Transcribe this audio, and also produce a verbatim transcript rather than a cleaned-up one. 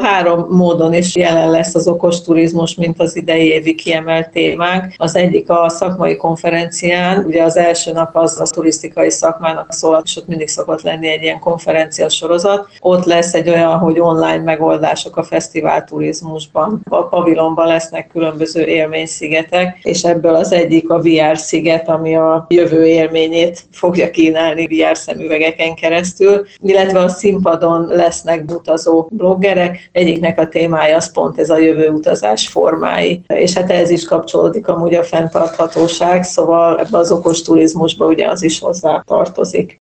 három módon is jelen lesz az okos turizmus, mint az idei évi kiemelt témánk. Az egyik a szakmai konferencián, ugye az első nap az a turisztikai szakmának szól, és ott mindig szokott lenni egy ilyen konferencia sorozat. Ott lesz egy olyan, hogy online megoldások a fesztivál turizmusban. A pavilonban lesznek különböző élményszigetek, és ebből az egyik a vé er sziget, ami a jövő élményét fogja kínálni vé er szemüvegeken keresztül, illetve a színpadon lesznek utazó bloggerek. Egyiknek a témája az pont ez a jövő utazás formái, és hát ez is kapcsolódik amúgy a fenntarthatóság, szóval ebbe az okos turizmusba ugye az is hozzá tartozik.